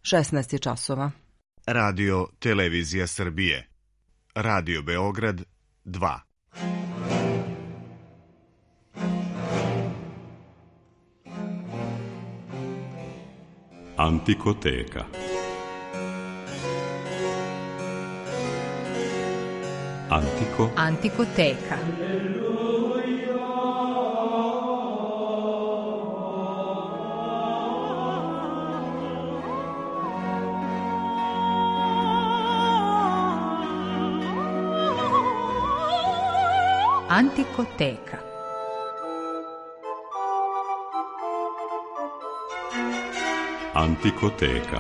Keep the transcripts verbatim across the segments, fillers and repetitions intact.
šesnaest je časova. Radio Televizija Srbije. Radio Beograd dva. Antikoteka. Antiko. Antikoteka. Antikoteka. Antikoteka.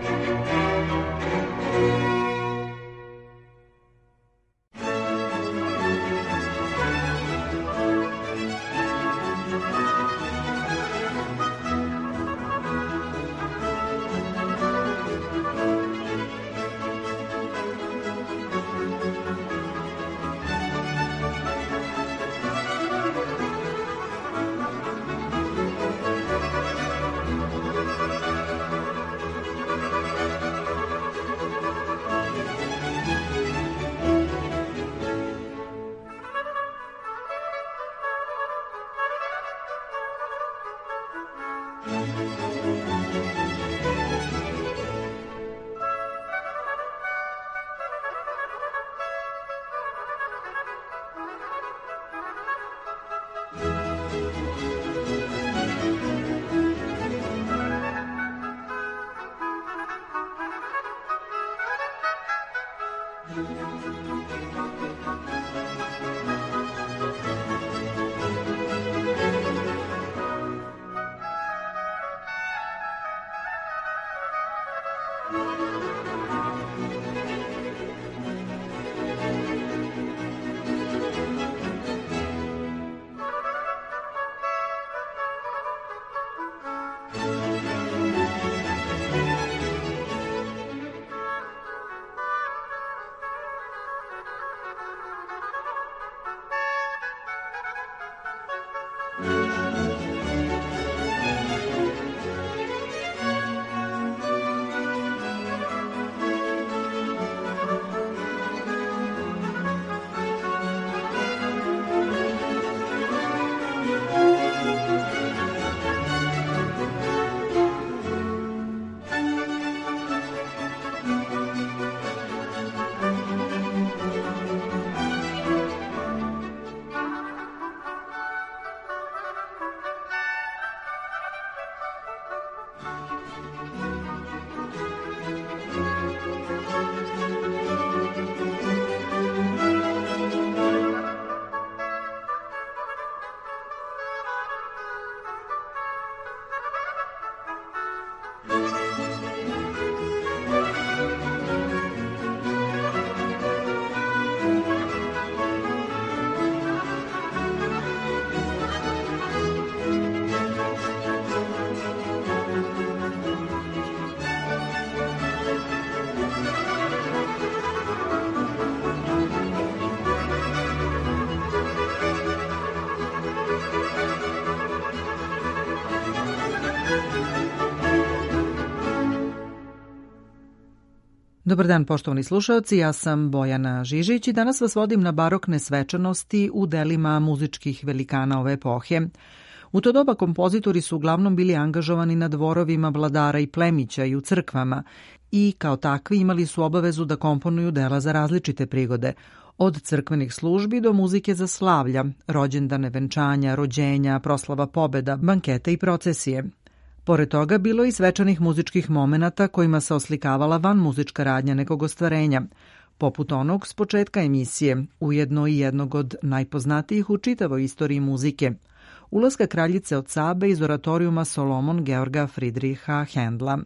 Dobar dan, poštovani slušaoci, ja sam Bojana Žižić i danas vas vodim na barokne svečanosti u delima muzičkih velikana ove epohe. U to doba kompozitori su uglavnom bili angažovani na dvorovima vladara i plemića i u crkvama i kao takvi imali su obavezu da komponuju dela za različite prigode, od crkvenih službi do muzike za slavlja, rođendane, venčanja, rođenja, proslava pobeda, banketa i procesije. Pored toga bilo je i svečanih muzičkih momenata kojima se oslikavala van muzička radnja nekog ostvarenja, poput onog s početka emisije, ujedno i jednog od najpoznatijih u čitavoj istoriji muzike, ulaska kraljice od Sabe iz oratorijuma Solomon Georga Friedricha Händla.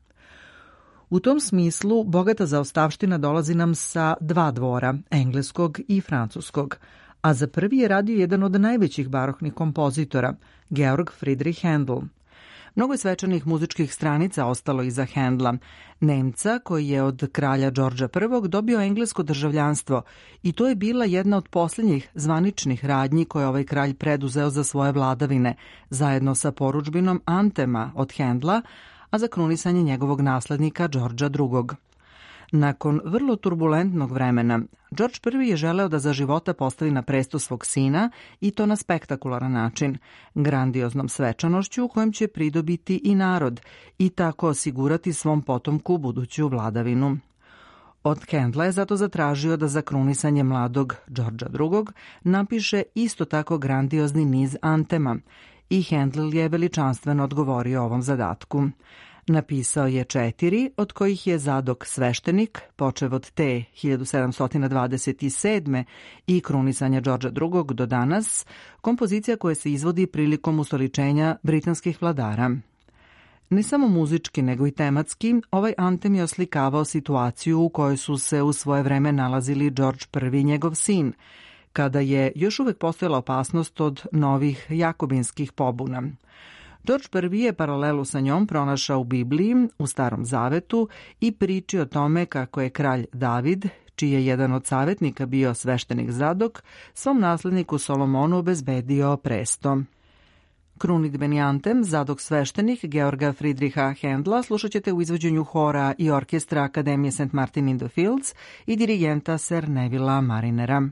U tom smislu bogata zaostavština dolazi nam sa dva dvora, engleskog i francuskog, a za prvi je radio jedan od najvećih baroknih kompozitora, Georg Friedrich Händel. Mnogo je svečanih muzičkih stranica ostalo iza Händla, Nemca koji je od kralja Đorđa prvog dobio englesko državljanstvo i to je bila jedna od posljednjih zvaničnih radnji koje ovaj kralj preduzeo za svoje vladavine, zajedno sa porudžbinom Antema od Händla, a za krunisanje njegovog naslednika Đorđa drugog. Nakon vrlo turbulentnog vremena, Đorđ prvi je želeo da za života postavi na presto svog sina i to na spektakularan način, grandioznom svečanošću kojom će pridobiti i narod i tako osigurati svom potomku buduću vladavinu. Od Handla je zato zatražio da za krunisanje mladog Đorđa drugog napiše isto tako grandiozni niz antema i Handel je veličanstveno odgovorio ovom zadatku. Napisao je četiri, od kojih je Zadok sveštenik, počev od te hiljadu sedamsto dvadeset sedme i krunisanja Đorđa drugog do danas, kompozicija koja se izvodi prilikom ustoličenja britanskih vladara. Ne samo muzički, nego i tematski, ovaj antem je oslikavao situaciju u kojoj su se u svoje vreme nalazili Đorđ prvi i njegov sin, kada je još uvek postojala opasnost od novih jakobinskih pobuna. Đorđ prvi je paralelu sa njom pronašao u Bibliji, u Starom zavetu i priči o tome kako je kralj David, čiji je jedan od savjetnika bio sveštenik Zadok, svom nasledniku Solomonu obezbedio presto. Krunidbeni antem Zadok sveštenik Georga Friedricha Handla slušat ćete u izvođenju hora i orkestra Akademije Saint Martin in the Fields i dirigenta Sir Nevilla Marinera.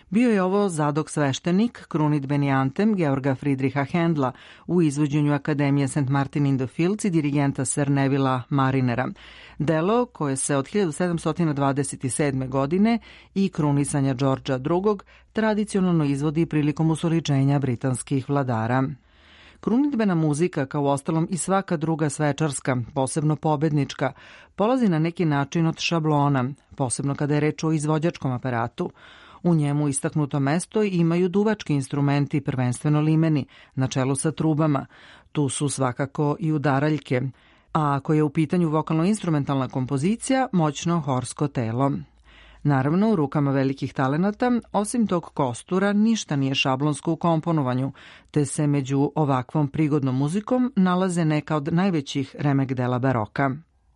Bio je ovo Zadok sveštenik, krunidbeni antem Georga Friedricha Händla u izvođenju Akademije Saint Martin in the Fields i dirigenta Sir Nevilla Marinera. Delo koje se od hiljadu sedamsto dvadeset sedme. godine i krunisanja Đorđa drugog. tradicionalno izvodi prilikom usoličenja britanskih vladara. Krunidbena muzika, kao ostalom i svaka druga svečarska, posebno pobednička, polazi na neki način od šablona, posebno kada je reč o izvođačkom aparatu. U njemu istaknuto mesto imaju duvački instrumenti, prvenstveno limeni, na čelu sa trubama. Tu su svakako i udaraljke, a ako je u pitanju vokalno-instrumentalna kompozicija, moćno horsko telo. Naravno, u rukama velikih talenata, osim tog kostura, ništa nije šablonsko u komponovanju, te se među ovakvom prigodnom muzikom nalaze neka od najvećih remek dela baroka.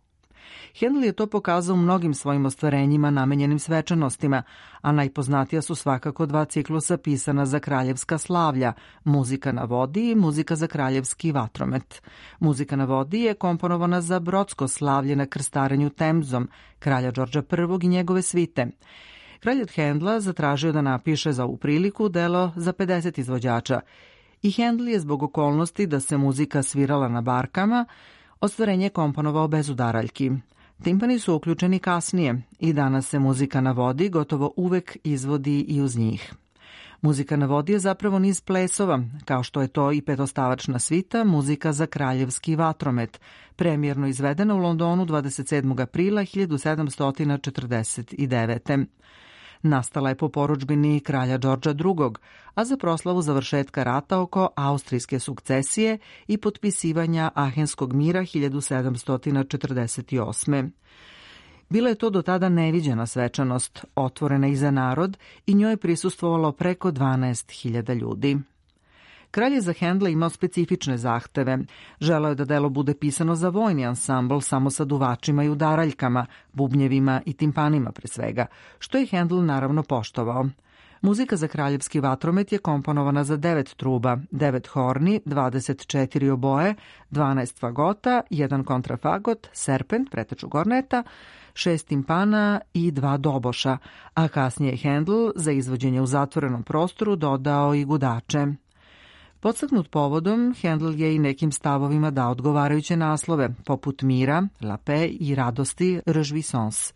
Händel je to pokazao u mnogim svojim ostvarenjima namenjenim svečanostima, a najpoznatija su svakako dva ciklusa pisana za kraljevska slavlja, Muzika na vodi i Muzika za kraljevski vatromet. Muzika na vodi je komponovana za brodsko slavlje na krstarenju Temzom, kralja Đorđa prvog. i njegove svite. Kralj od Händla zatražio da napiše za ovu priliku delo za pedeset izvođača i Händel je zbog okolnosti da se muzika svirala na barkama, ostvarenje komponovao bez udaraljki. Timpani su uključeni kasnije i danas se muzika na vodi gotovo uvek izvodi i uz njih. Muzika na vodi je zapravo niz plesova, kao što je to i petostavačna svita Muzika za kraljevski vatromet, premijerno izvedena u Londonu dvadeset sedmog aprila hiljadu sedamsto četrdeset devete. Nastala je po porudžbini kralja Đorđa drugog. a za proslavu završetka rata oko austrijske sukcesije i potpisivanja Ahenskog mira hiljadu sedamsto četrdeset osme. Bila je to do tada neviđena svečanost, otvorena i za narod, i njoj je prisustvovalo preko dvanaest hiljada ljudi. Kralj je za Händla imao specifične zahteve. Želeo je da delo bude pisano za vojni ansambl samo sa duvačima i udaraljkama, bubnjevima i timpanima pre svega, što je Händel naravno poštovao. Muzika za kraljevski vatromet je komponovana za devet truba, devet horni, dvadeset četiri oboje, dvanaest fagota, jedan kontrafagot, serpent, preteču gorneta, šest timpana i dva doboša, a kasnije je Händel za izvođenje u zatvorenom prostoru dodao i gudače. Podstaknut povodom, Händel je i nekim stavovima dao odgovarajuće naslove, poput mira, la paix i radosti, rejoisance.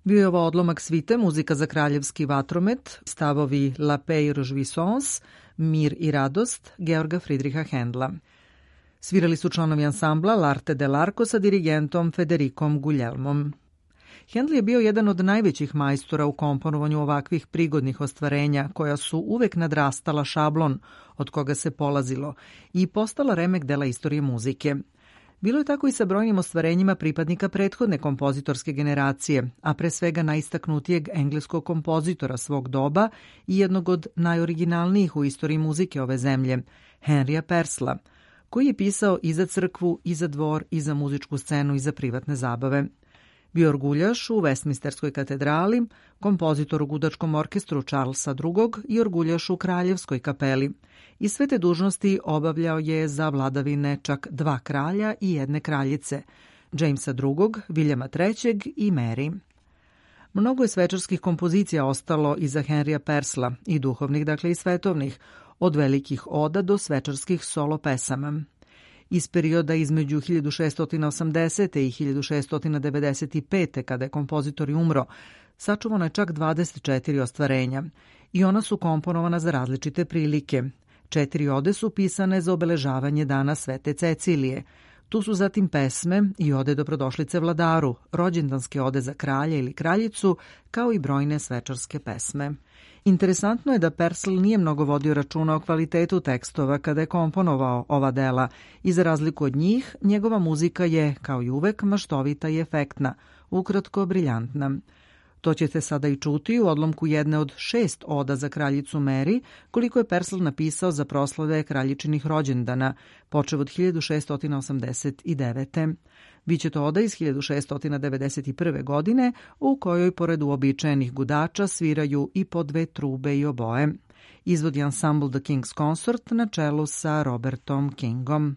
Bio je ovo odlomak svite Muzika za kraljevski vatromet, stavovi La Paix et Jouissance, Mir i radost, Georga Friedricha Händla. Svirali su članovi ansambla L'Arte dell'Arco sa dirigentom Federicom Guglielmom. Händel je bio jedan od najvećih majstora u komponovanju ovakvih prigodnih ostvarenja, koja su uvek nadrastala šablon od koga se polazilo i postala remek dela istorije muzike. Bilo je tako i sa brojnim ostvarenjima pripadnika prethodne kompozitorske generacije, a pre svega najistaknutijeg engleskog kompozitora svog doba i jednog od najoriginalnijih u istoriji muzike ove zemlje, Henrya Purcella, koji je pisao i za crkvu, i za dvor, i za muzičku scenu, i za privatne zabave. Bio orguljaš u Westminsterskoj katedrali, kompozitor u gudačkom orkestru Charlesa drugog i orguljaš u Kraljevskoj kapeli. I sve te dužnosti obavljao je za vladavine čak dva kralja i jedne kraljice, Jamesa drugog, Viljama trećeg i Mary. Mnogo je svečarskih kompozicija ostalo iza Henrya Purcella, i duhovnih, dakle i svetovnih, od velikih oda do svečarskih solo pesama. Iz perioda između hiljadu šeststo osamdesete. i hiljadu šeststo devedeset pete. kada je kompozitor umro, sačuvano je čak dvadeset četiri ostvarenja i ona su komponovana za različite prilike. Četiri ode su pisane za obeležavanje dana Svete Cecilije. Tu su zatim pesme i ode dobrodošlice vladaru, rođendanske ode za kralja ili kraljicu, kao i brojne svečarske pesme. Interesantno je da Purcell nije mnogo vodio računa o kvalitetu tekstova kada je komponovao ova dela i za razliku od njih, njegova muzika je, kao i uvek, maštovita i efektna, ukratko briljantna. To ćete sada i čuti u odlomku jedne od šest oda za kraljicu Mary, koliko je Purcell napisao za proslave kraljičinih rođendana, počev od hiljadu šeststo osamdeset devete. Biće to oda iz hiljadu šeststo devedeset prve. godine, u kojoj pored uobičajenih gudača sviraju i po dve trube i oboje. Izvodi ansambl The King's Consort na čelu sa Robertom Kingom.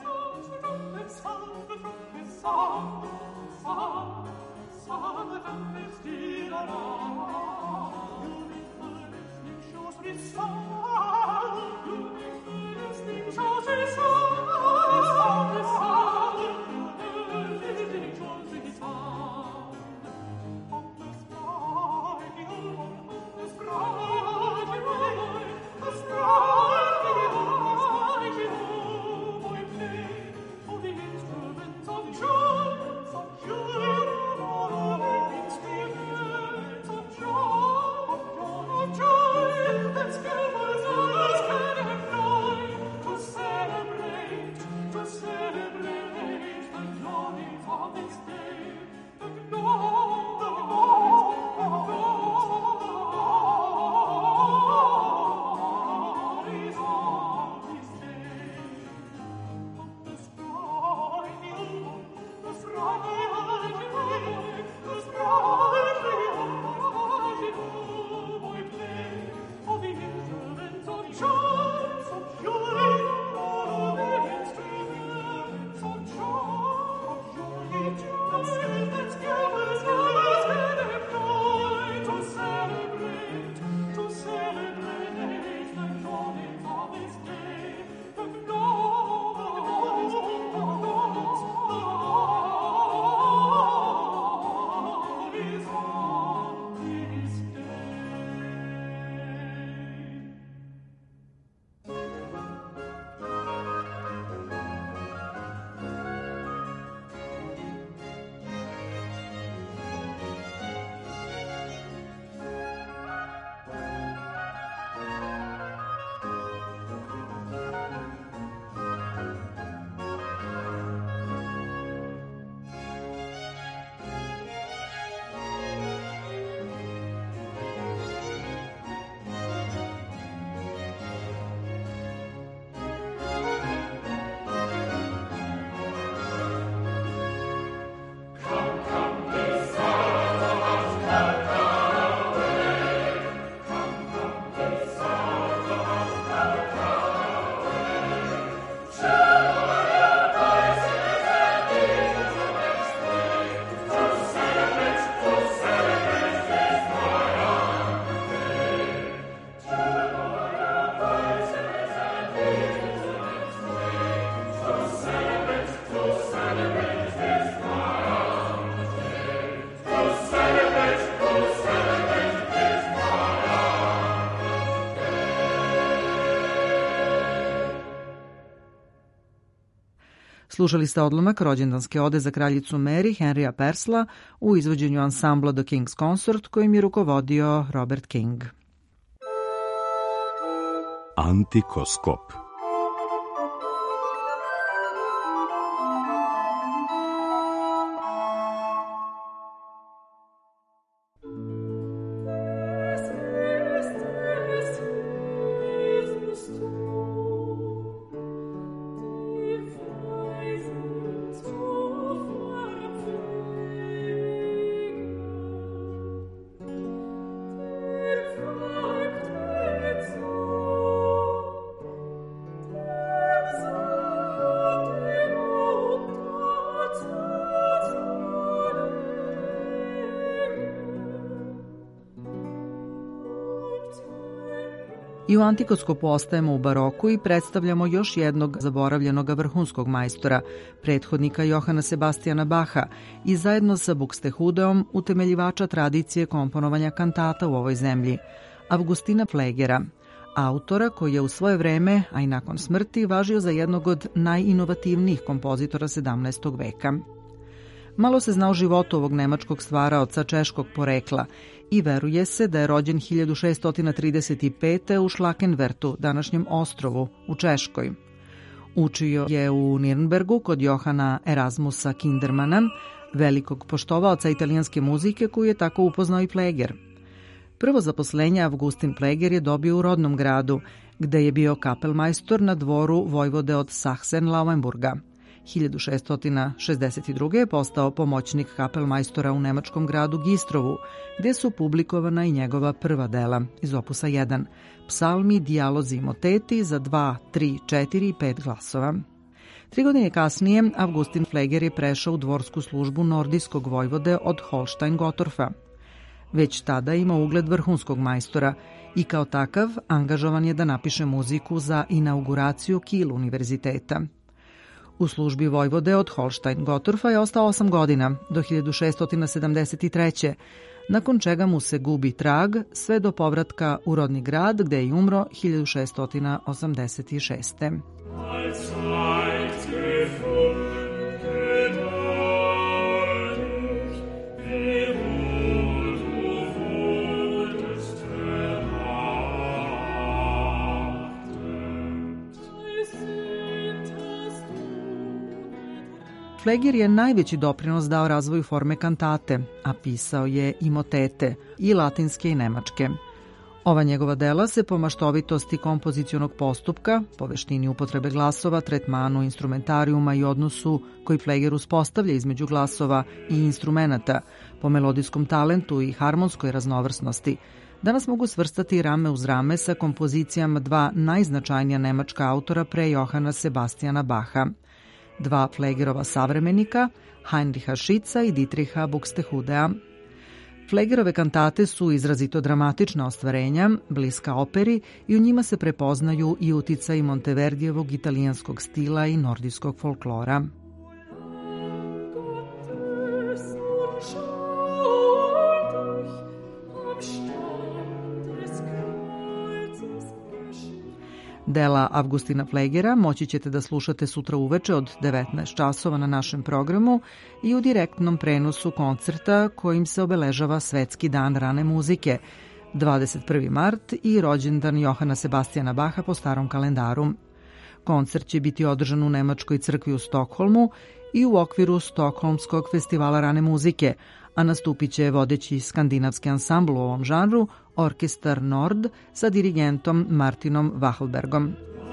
Song, song, song, Slušali ste odlomak rođendanske ode za kraljicu Mary Henrya Purcella u izvođenju ansambla The King's Consort kojim je rukovodio Robert King. Antikoskop. I u Antikoskopu ostajemo u baroku i predstavljamo još jednog zaboravljenog vrhunskog majstora, prethodnika Johana Sebastijana Baha i zajedno sa Buxtehudeom utemeljivača tradicije komponovanja kantata u ovoj zemlji, Avgustina Pflegera, autora koji je u svoje vreme, a i nakon smrti, važio za jednog od najinovativnijih kompozitora sedamnaestog veka. Malo se zna o životu ovog nemačkog stvaraoca češkog porekla i veruje se da je rođen hiljadu šeststo trideset pete. u Schlakenwertu, današnjem Ostrovu, u Češkoj. Učio je u Nirnbergu kod Johana Erasmusa Kindermana, velikog poštovaoca italijanske muzike koju je tako upoznao i Pfleger. Prvo zaposlenje Avgustin Pfleger je dobio u rodnom gradu, gde je bio kapelmajstor na dvoru vojvode od Sachsen-Lauenburga. hiljadu šeststo šezdeset druge. je postao pomoćnik kapelmajstora u nemačkom gradu Gistrovu, gde su publikovana i njegova prva dela iz opusa jedan, psalmi, dijalozi i moteti za dva, tri, četiri i pet glasova. Tri godine kasnije Avgustin Pfleger je prešao u dvorsku službu nordijskog vojvode od Holstein-Gottorfa. Već tada ima ugled vrhunskog majstora i kao takav angažovan je da napiše muziku za inauguraciju Kiel univerziteta. U službi vojvode od Holstein-Gottorfa je ostao osam godina, do hiljadu šeststo sedamdeset treće. nakon čega mu se gubi trag sve do povratka u rodni grad, gde je umro hiljadu šeststo osamdeset šeste. Pfleger je najveći doprinos dao razvoju forme kantate, a pisao je i motete, i latinske i nemačke. Ova njegova dela se po maštovitosti kompozicionog postupka, po veštini upotrebe glasova, tretmanu instrumentarijuma i odnosu koji Pfleger uspostavlja između glasova i instrumenata, po melodijskom talentu i harmonskoj raznovrsnosti, danas mogu svrstati rame uz rame sa kompozicijama dva najznačajnija nemačka autora pre Johana Sebastiana Bacha, dva Pflegerova savremenika, Heinricha Schütza i Dietricha Buxtehudea. Pflegerove kantate su izrazito dramatična ostvarenja, bliska operi i u njima se prepoznaju i uticaji Monteverdijevog italijanskog stila i nordijskog folklora. Dela Avgustina Pflegera moći ćete da slušate sutra uveče od devetnaest časova na našem programu i u direktnom prenosu koncerta kojim se obeležava Svetski dan rane muzike, dvadeset prvi mart i rođendan Johana Sebastiana Bacha po starom kalendaru. Koncert će biti održan u Nemačkoj crkvi u Stokholmu i u okviru Stokholmskog festivala rane muzike, a nastupit će vodeći skandinavski ansambl u ovom žanru, Orkestar Nord sa dirigentom Martinom Wachelbergom.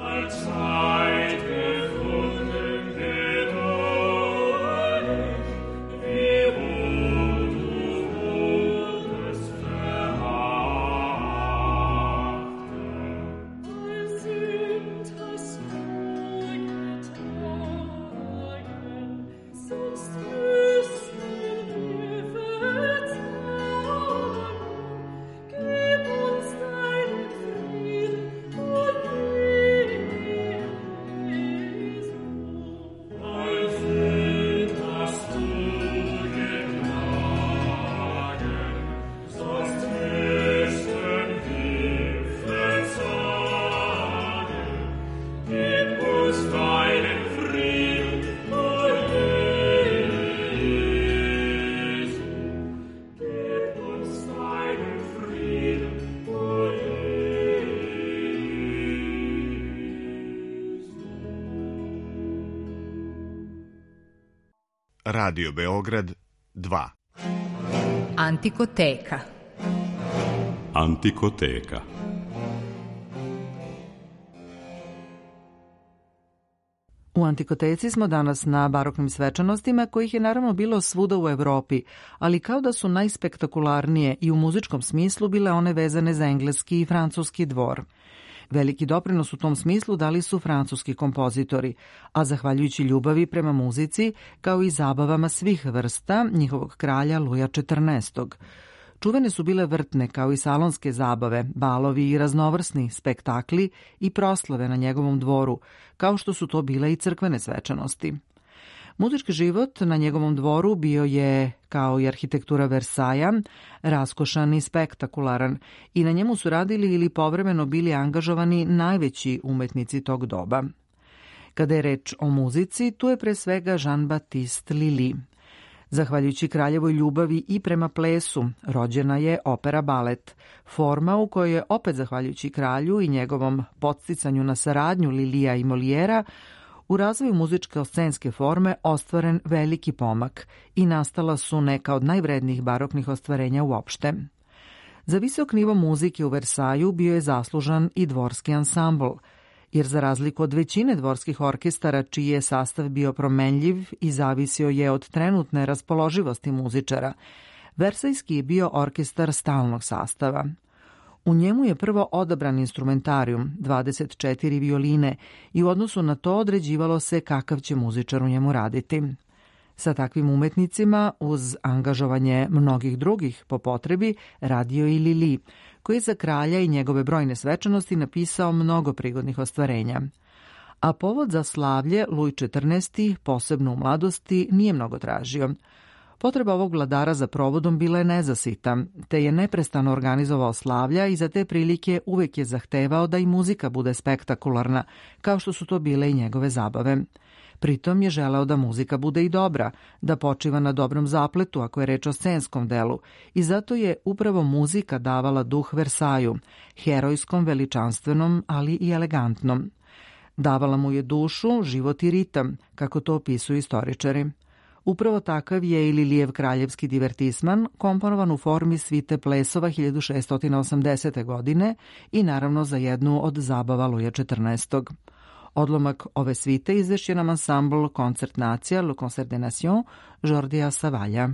Radio Beograd dva. Antikoteka. Antikoteka. U Antikoteci smo danas na baroknim svečanostima, kojih je naravno bilo svuda u Evropi, ali kao da su najspektakularnije i u muzičkom smislu bile one vezane za engleski i francuski dvor. Veliki doprinos u tom smislu dali su francuski kompozitori, a zahvaljujući ljubavi prema muzici, kao i zabavama svih vrsta, njihovog kralja Luja četrnaestog. Čuvene su bile vrtne kao i salonske zabave, balovi i raznovrsni spektakli i proslave na njegovom dvoru, kao što su to bile i crkvene svečanosti. Muzički život na njegovom dvoru bio je, kao i arhitektura Versaja, raskošan i spektakularan i na njemu su radili ili povremeno bili angažovani najveći umetnici tog doba. Kada je reč o muzici, tu je pre svega Jean-Baptiste Lully. Zahvaljujući kraljevoj ljubavi i prema plesu, rođena je opera balet, forma u kojoj je opet zahvaljujući kralju i njegovom podsticanju na saradnju Lilija i Molijera u razvoju muzičke scenske forme ostvaren veliki pomak i nastala su neka od najvrednijih baroknih ostvarenja uopšte. Za visok nivo muzike u Versaju bio je zaslužan i dvorski ansambl, jer za razliku od većine dvorskih orkestara čiji je sastav bio promenljiv i zavisio je od trenutne raspoloživosti muzičara, Versajski je bio orkestar stalnog sastava. U njemu je prvo odabran instrumentarijum, dvadeset četiri violine, i u odnosu na to određivalo se kakav će muzičar u njemu raditi. Sa takvim umetnicima, uz angažovanje mnogih drugih po potrebi, radio i Lully, koji je za kralja i njegove brojne svečanosti napisao mnogo prigodnih ostvarenja. A povod za slavlje Luj četrnaesti, posebno u mladosti, nije mnogo tražio. Potreba ovog vladara za provodom bila je nezasita, te je neprestano organizovao slavlja i za te prilike uvek je zahtevao da i muzika bude spektakularna, kao što su to bile i njegove zabave. Pritom je želeo da muzika bude i dobra, da počiva na dobrom zapletu ako je reč o scenskom delu, i zato je upravo muzika davala duh Versaju, herojskom, veličanstvenom, ali i elegantnom. Davala mu je dušu, život i ritam, kako to opisuju istoričari. Upravo takav je i Lilijev kraljevski divertisman, komponovan u formi svite plesova hiljadu šeststo osamdesete. godine i naravno za jednu od zabava Luja četrnaestog. Odlomak ove svite izvešće nam ansambl Koncert Nacija, Le Concert des Nations, Jordija Savalja.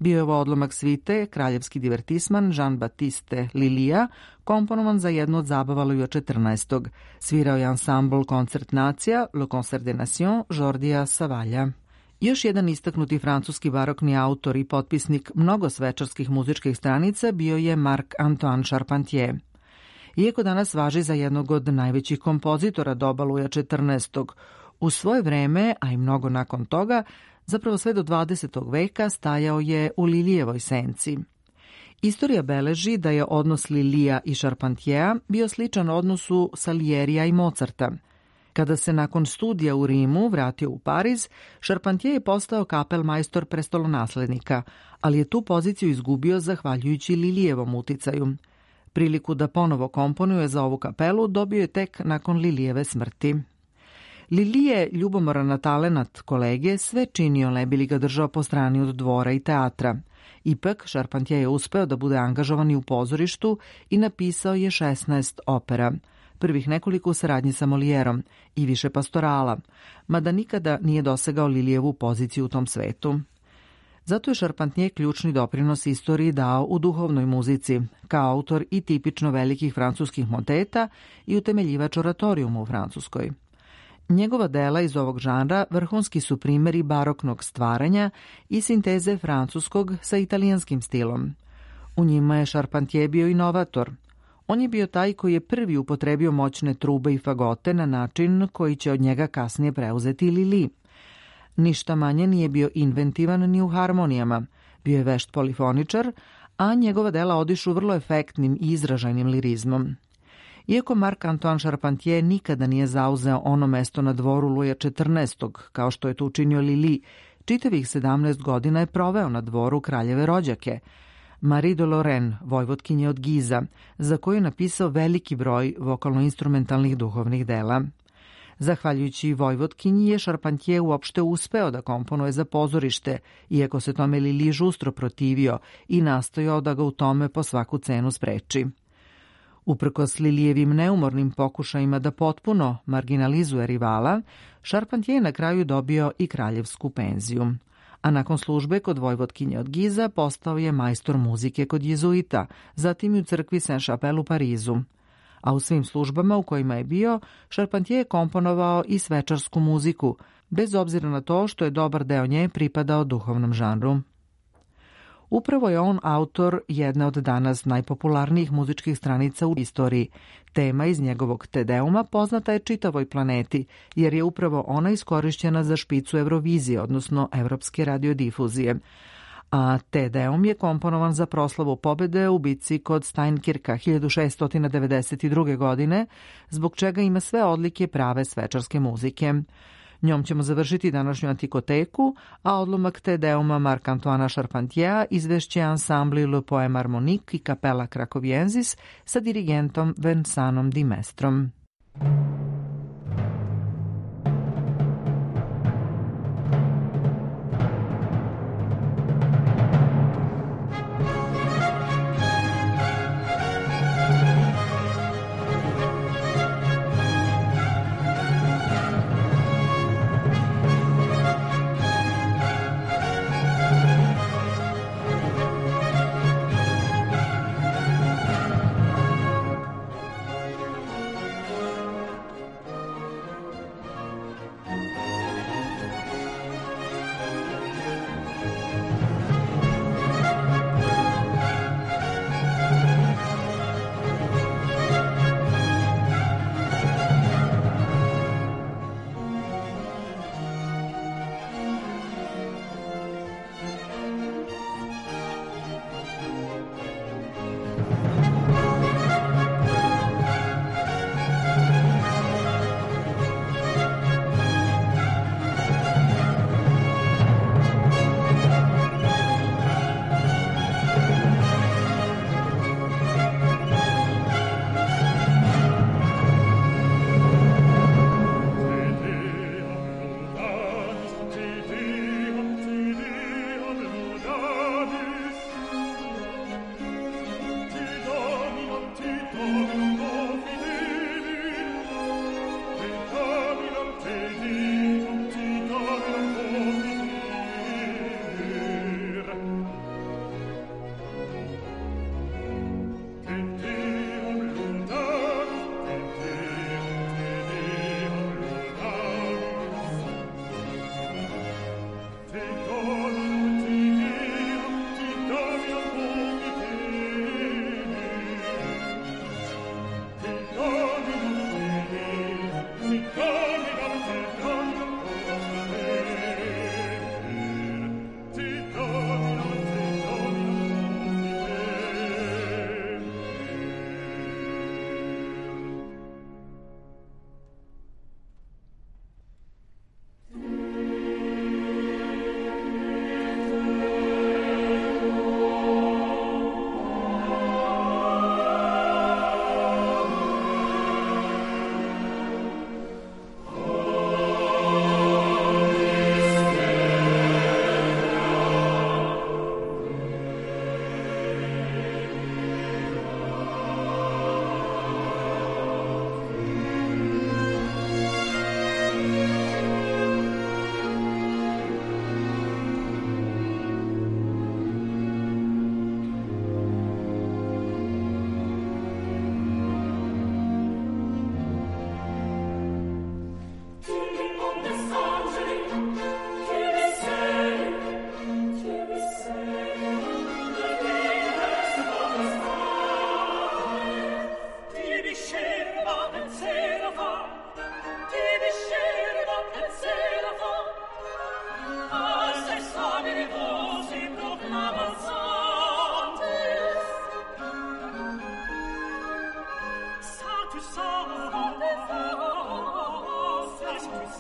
Bio je ovo odlomak svite, kraljevski divertisman Jean-Baptiste Lilija, komponovan za jednu od zabava Luja četrnaestog. Svirao je ansambl Koncert Nacija, Le Concert des Nations, Jordija Savalja. Još jedan istaknuti francuski barokni autor i potpisnik mnogo svečarskih muzičkih stranica bio je Marc-Antoine Charpentier. Iako danas važi za jednog od najvećih kompozitora doba Luja četrnaestog, u svoje vreme, a i mnogo nakon toga, zapravo sve do dvadesetog veka stajao je u Lilijevoj senci. Istorija beleži da je odnos Lilija i Charpentiera bio sličan odnosu Salierija i Mozarta. Kada se nakon studija u Rimu vratio u Pariz, Charpentier je postao kapelmajstor prestolonaslednika, ali je tu poziciju izgubio zahvaljujući Lilijevom uticaju. Priliku da ponovo komponuje za ovu kapelu dobio je tek nakon Lilijeve smrti. Lili je, ljubomoran na talenat kolege, sve činio ne bi li ga držao po strani od dvora i teatra. Ipak, Charpentier je uspeo da bude angažovan i u pozorištu i napisao je šesnaest opera. Prvih nekoliko u saradnji sa Molièrom i više pastorala, mada nikada nije dosegao Lilijevu poziciju u tom svetu. Zato je Charpentier ključni doprinos istoriji dao u duhovnoj muzici, kao autor i tipično velikih francuskih moteta i utemeljivač oratorijuma u Francuskoj. Njegova dela iz ovog žanra vrhunski su primjeri baroknog stvaranja i sinteze francuskog sa italijanskim stilom. U njima je Charpentier bio inovator. On je bio taj koji je prvi upotrebio moćne trube i fagote na način koji će od njega kasnije preuzeti Lili. Ništa manje nije bio inventivan ni u harmonijama, bio je vešt polifoničar, a njegova dela odišu vrlo efektnim i izražajnim lirizmom. Iako Marc-Antoine Charpentier nikada nije zauzeo ono mesto na dvoru Luja četrnaestog, kao što je to učinio Lili, čitavih sedamnaest godina je proveo na dvoru kraljeve rođake, Marie de Lorraine, vojvotkinje od Giza, za koju je napisao veliki broj vokalno-instrumentalnih duhovnih dela. Zahvaljujući vojvotkinji je Charpentier uopšte uspeo da komponuje za pozorište, iako se tome Lili žustro protivio i nastojao da ga u tome po svaku cenu spreči. Uprkos Lilijevim neumornim pokušajima da potpuno marginalizuje rivala, Charpentier je na kraju dobio i kraljevsku penziju. A nakon službe kod vojvotkinje od Giza postao je majstor muzike kod jezuita, zatim i u crkvi Saint-Chapelle u Parizu. A u svim službama u kojima je bio, Charpentier je komponovao i svečarsku muziku, bez obzira na to što je dobar deo nje pripadao duhovnom žanru. Upravo je on autor jedne od danas najpopularnijih muzičkih stranica u istoriji. Tema iz njegovog Te Deuma poznata je čitavoj planeti, jer je upravo ona iskorišćena za špicu Eurovizije, odnosno evropske radiodifuzije. A Te Deum je komponovan za proslavu pobede u bitci kod Steinkirka hiljadu šeststo devedeset druge. godine, zbog čega ima sve odlike prave svečarske muzike. Njom ćemo završiti današnju antikoteku, a odlomak Te Deuma Marc-Antoine Charpentiera izvešće ansambli Le Poème Harmonique i Kapela Krakoviensis sa dirigentom Vincentom Di Mestrom.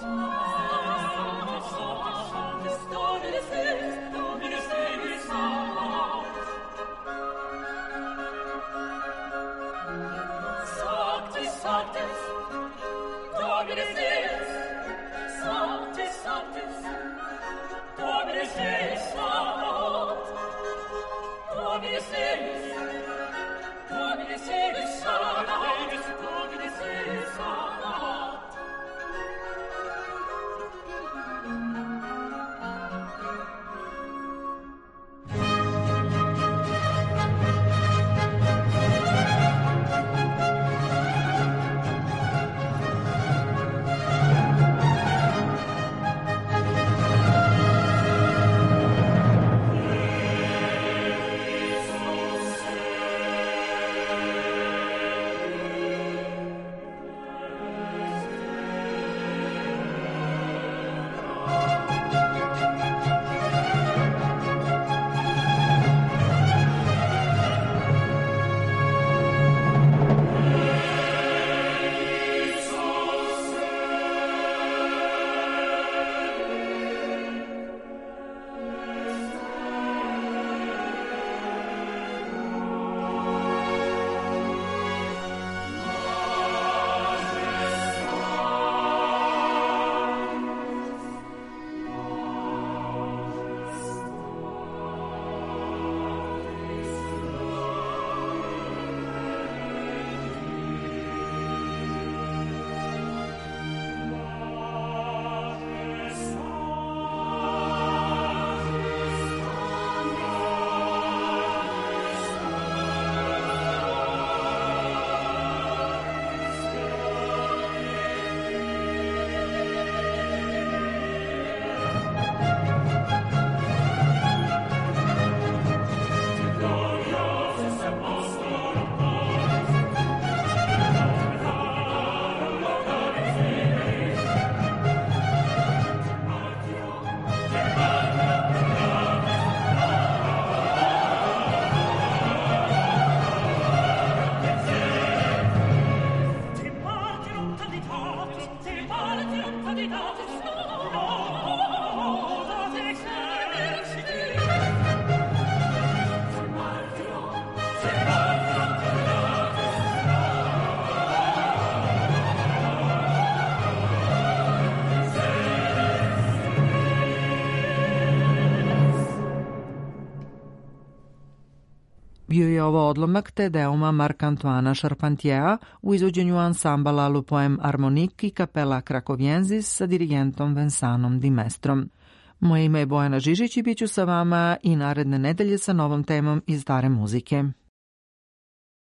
Bio je ovo odlomak Te Deuma Marc-Antoine Charpentiera u izvođenju ansambala Le Poème Harmonique i kapela Krakovienzis sa dirigentom Vincentom Di Mestrom. Moje ime je Bojana Žižić i bit ću sa vama i naredne nedelje sa novom temom iz stare muzike.